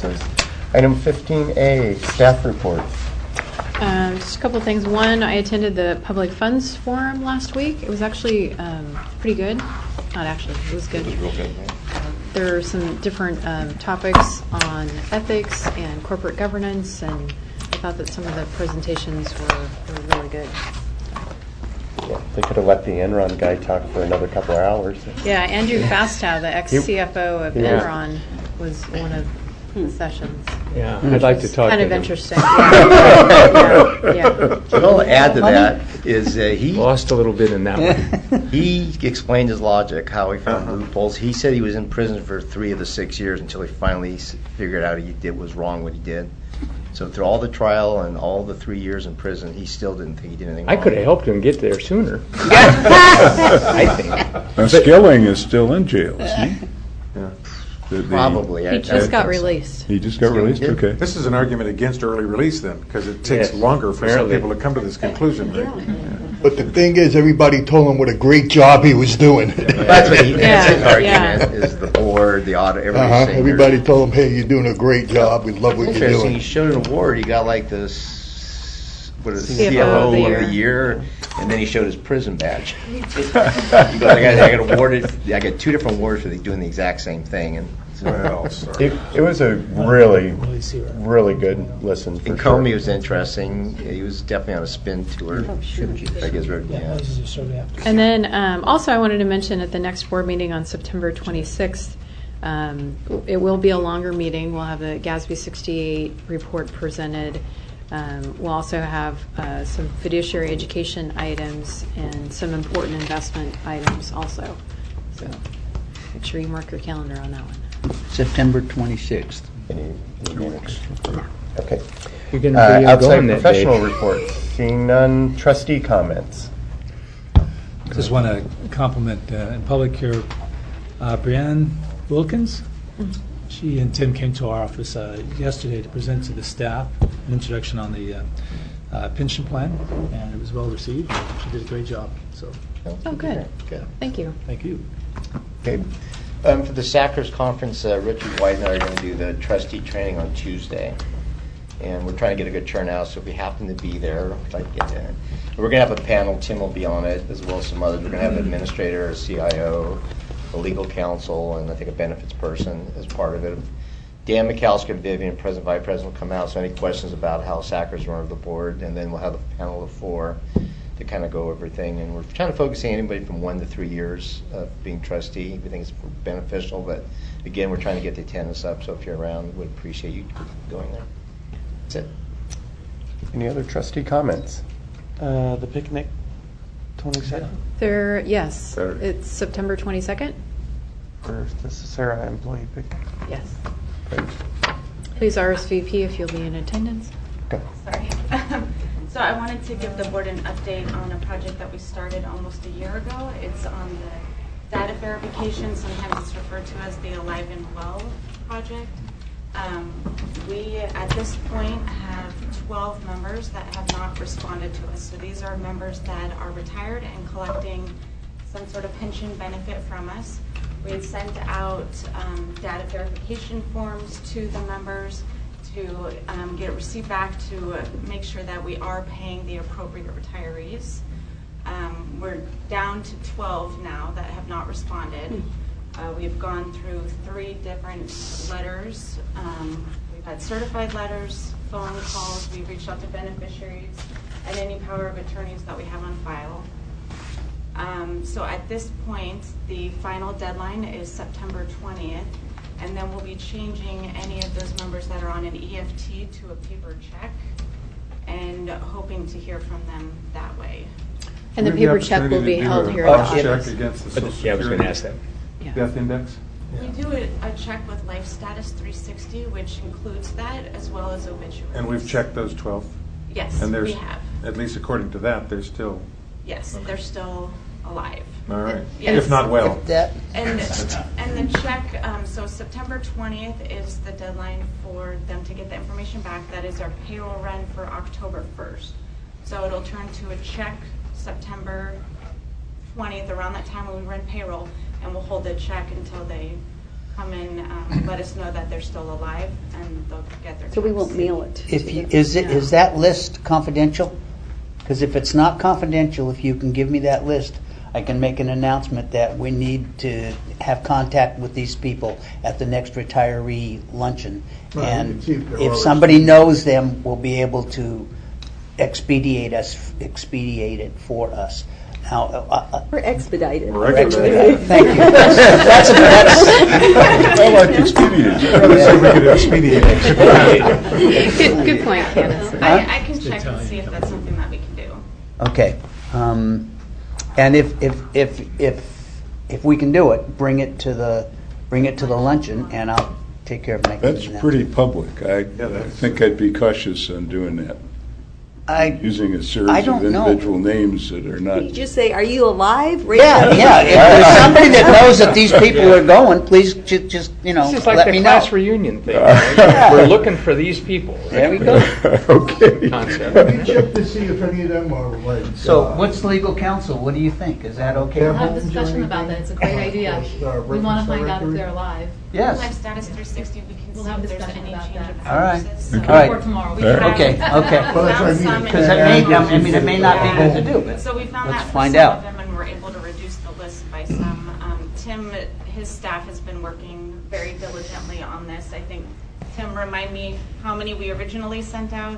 passes. Item 15A, staff report. Just a couple of things. One, I attended the Public Funds Forum last week. It was actually pretty good. Not actually, it was good. It was real good, right? There are some different topics on ethics and corporate governance, and I thought that some of the presentations were really good. Yeah, they could have let the Enron guy talk for another couple of hours. Yeah, Andrew Fastow, the ex-CFO of Yeah. Enron, was one of the sessions. Yeah, I'd like to talk Kind to of him. interesting. Yeah. What I'll add to that is he Lost a little bit in that one. he explained his logic, how he found loopholes. He said he was in prison for 3 of the 6 years until he finally figured out was wrong what he did. So through all the trial and all the 3 years in prison, he still didn't think he did anything I wrong. could have helped him get there sooner. I think. Now, Skilling is still in jail, isn't he? Probably. He just got released. He just got released? Yeah. Okay. This is an argument against early release then, because it takes Yes, longer for apparently. some people to come to this conclusion. Right? But the thing is, everybody told him what a great job he was doing. That's what that's his Yeah, argument, is the board, the audit, everybody's saying Everybody told him, hey, you're doing a great job. We love what you're Interesting. He doing. showed an award. He got like this, CFO of the year, and then he showed his prison badge. He goes, I got awarded. I got 2 different awards for doing the exact same thing. And so, Well, sorry. It was a really good listen. For and sure. Comey was interesting. He was definitely on a spin tour. I guess, yeah. And then also I wanted to mention at the next board meeting on September 26th, it will be a longer meeting. We'll have the GASB 68 report presented. We'll also have some fiduciary education items and some important investment items also. So make sure you mark your calendar on that one. September 26th. Any minutes? Okay. You're going to be Outside going that professional day. reports. Seeing none. Trustee comments. Just want to compliment in public here Brianne Wilkins. She and Tim came to our office yesterday to present to the staff an introduction on the pension plan, and it was well received. She did a great job. So, Oh, good. Thank you. thank you. Okay. For the SACRS conference, Richard White and I are going to do the trustee training on Tuesday. And we're trying to get a good turnout, so if we happen to be there, I'd like to get in. We're going to have a panel. Tim will be on it, as well as some others. We're going to have an administrator, a CIO, a legal counsel, and I think a benefits person as part of it. Dan McAllister and Vivian, President Vice President, will come out. So any questions about how SACRS run the board, and then we'll have a panel of 4 to kind of go over everything. And we're trying to focus on anybody from 1 to 3 years of being trustee. We think it's beneficial, but again, we're trying to get the attendance up. So if you're around, we'd appreciate you going there. That's it. Any other trustee comments? The picnic, 22nd? Yes, Saturday. it's September 22nd. For the Sarah employee picnic? Yes. Great. Please RSVP if you'll be in attendance. Okay. Sorry. So I wanted to give the board an update on a project that we started almost a year ago. It's on the data verification. Sometimes it's referred to as the Alive and Well project. We, at this point, have 12 members that have not responded to us. So these are members that are retired and collecting some sort of pension benefit from us. We had sent out data verification forms to the members to get a receipt back to make sure that we are paying the appropriate retirees. We're down to 12 now that have not responded. We've gone through 3 different letters. We've had certified letters, phone calls, we've reached out to beneficiaries, and any power of attorneys that we have on file. So at this point, the final deadline is September 20th, and then we'll be changing any of those members that are on an EFT to a paper check, and hoping to hear from them that way. And the Do we have paper check will be opportunity to do held a here at the box check office. against the Social Yeah, I was going to Security ask that. Yeah. death index? We do a check with Life Status 360, which includes that, as well as obituaries. And we've checked those 12? Yes, And there's, we have. at least according to that, there's still, Yes, they're still alive. all right, Yes. if not well. And the check, so September 20th is the deadline for them to get the information back. That is our payroll run for October 1st. So it'll turn to a check September 20th, around that time when we run payroll, and we'll hold the check until they come in, let us know that they're still alive, and they'll get their So we checks. won't mail it. Is that list confidential? Because if it's not confidential, if you can give me that list, I can make an announcement that we need to have contact with these people at the next retiree luncheon. Right, And you can see if they're if already- somebody knows them, we'll be able to expedite it for us. Now, We're expedited. thank you. That's I like expedient. Good point, Candace. I can check and see if that's something that we can do. Okay. And if we can do it, bring it to the luncheon, and I'll take care of making That's it. pretty public. I think I'd be cautious on doing that. Using a I series don't of know. individual names that are not. You just say, "Are you alive?" Right Yeah, now. yeah. If there's somebody that knows that these people are going, please just This is like let the me class know. reunion thing. Right? We're looking for these people. Right? There we go. Okay. Concept. Let me check to see if any of them are like. So, what's legal counsel? What do you think? Is that okay? We'll Have a discussion about that. It's a great idea. We want to find out if they're alive. Yes. Life Status 360, we can We'll see have if there's discussion any about change that. of All right. services. All right. Or tomorrow. We found- Okay, okay. Well, that's what I found mean. some Because in it may not be good to do, but So we found let's that for find some out. of them, and we're able to reduce the list by some. Tim, his staff has been working very diligently on this. I think, Tim, remind me how many we originally sent out?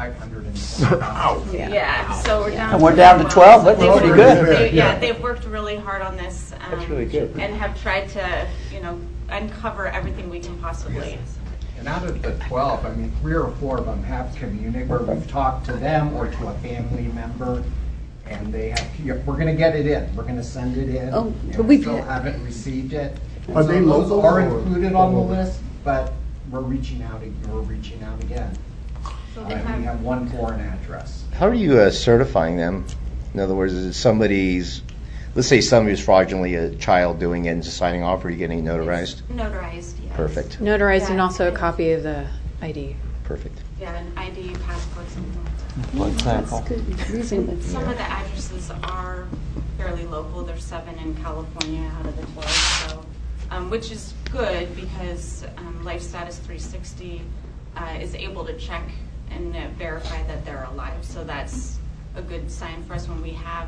520. Yeah, so we're down. And we're down to 12? That's They've pretty worked- good. Yeah, they've worked really hard on this. That's really good. And have tried to, uncover everything we can possibly. And out of the 12, I mean, 3 or 4 of them have community where we've talked to them or to a family member, and they have, we're going to get it in. We're going to send it in. Oh, and but we've still had- haven't received it. Are they So those local are or- included on the list, but we're reaching out again. So We have one foreign address. How are you certifying them? In other words, is it somebody's, let's say somebody's fraudulently a child doing it and just signing off, or are you getting notarized? Notarized, yes. Perfect, Notarized and Yeah. also a copy of the ID. perfect. Yeah, an ID, passport, something like that. For That's example. good. Reasonable. Some of the addresses are fairly local. There's 7 in California out of the 12, so, which is good because Life Status 360 is able to check and verify that they're alive. So that's a good sign for us when we have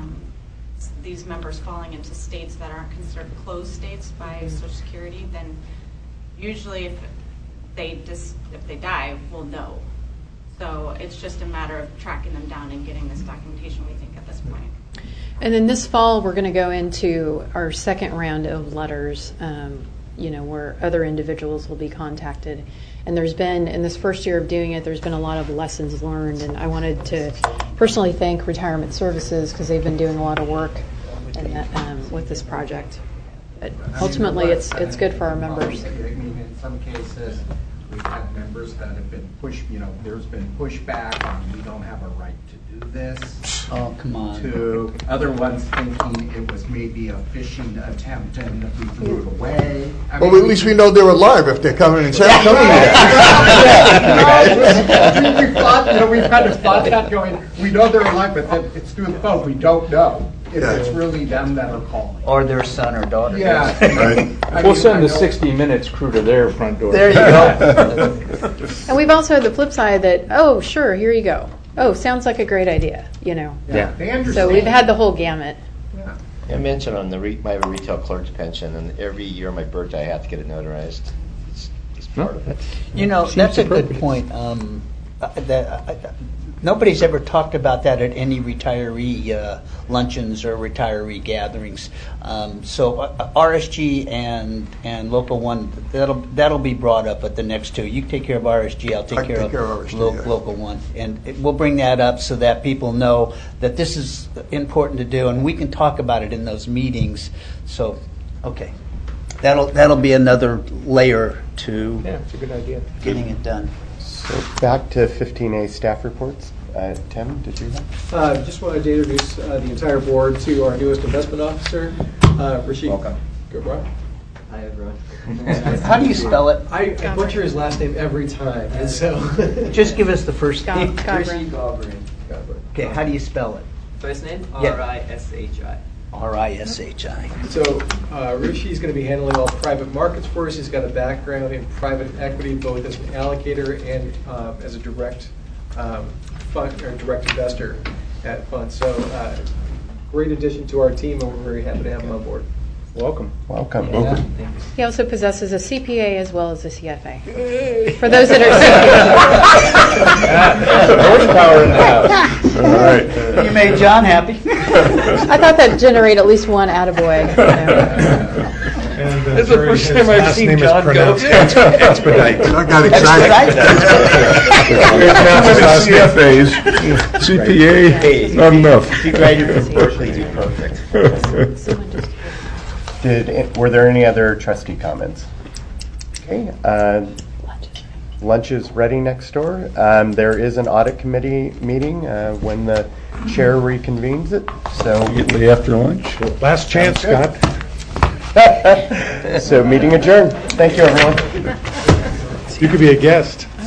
these members falling into states that aren't considered closed states by Social Security. Then usually if they die, we'll know. So it's just a matter of tracking them down and getting this documentation, we think, at this point. And then this fall, we're going to go into our second round of letters, where other individuals will be contacted. And there's been, in this first year of doing it, there's been a lot of lessons learned. And I wanted to personally thank Retirement Services because they've been doing a lot of work with this project. But ultimately, it's good for our members. I mean, in some cases, we've had members that have been there's been pushback on we don't have a right to do this. Oh, come on. To other ones thinking it was maybe a phishing attempt and we threw it away. I Well, mean, at least we know they're alive if they're coming and saying something we thought, we've kind of thought that going, we know they're alive, but then it's through the phone. We don't know if it's really them that are calling. Or their son or daughter. Yeah. I We'll mean, send I the know- 60 Minutes crew to their front door. There you go. And we've also had the flip side that, oh, sure, here you go. Oh, sounds like a great idea, Yeah. They So understand. we've had the whole gamut. Yeah. I mentioned on my retail clerk's pension, and every year on my birthday, I have to get it notarized. It's part of it. That's a good point. Nobody's ever talked about that at any retiree luncheons or retiree gatherings. So RSG and Local 1, that'll be brought up at the next two. You take care of RSG, I'll take care of RSG, yeah. Local 1. And we'll bring that up so that people know that this is important to do, and we can talk about it in those meetings. So, okay. That'll be another layer to Yeah, it's a good idea. getting it done. So back to 15A staff reports. Tim, did you have? Just wanted to introduce the entire board to our newest investment officer, Rashid. Welcome. Goodbye. Hi, everyone. How do you spell it? I butcher his last name every time, and so. Just give us the first name. Rishi Gobrin. Okay, how do you spell it? First name? Yeah. R-I-S-H-I. RISHI. So Rishi's going to be handling all private markets for us. He's got a background in private equity, both as an allocator and as a direct fund or direct investor at funds. So great addition to our team, and we're very happy to have him on board. Welcome. Welcome. He also possesses a CPA as well as a CFA. For those that are Horsepower in the house. All right. You made John happy. CPA. I thought that'd generate at least one attaboy. And This is the first time I've seen John go. Expedite. I got excited. CFAs, CPA, not enough. If you graduate from Berkeley, you're perfect. Were there any other trustee comments? Okay. Lunch is ready next door. There is an audit committee meeting when the chair reconvenes it. So Immediately after lunch? Last chance, Scott. So meeting adjourned. Thank you, everyone. You could be a guest.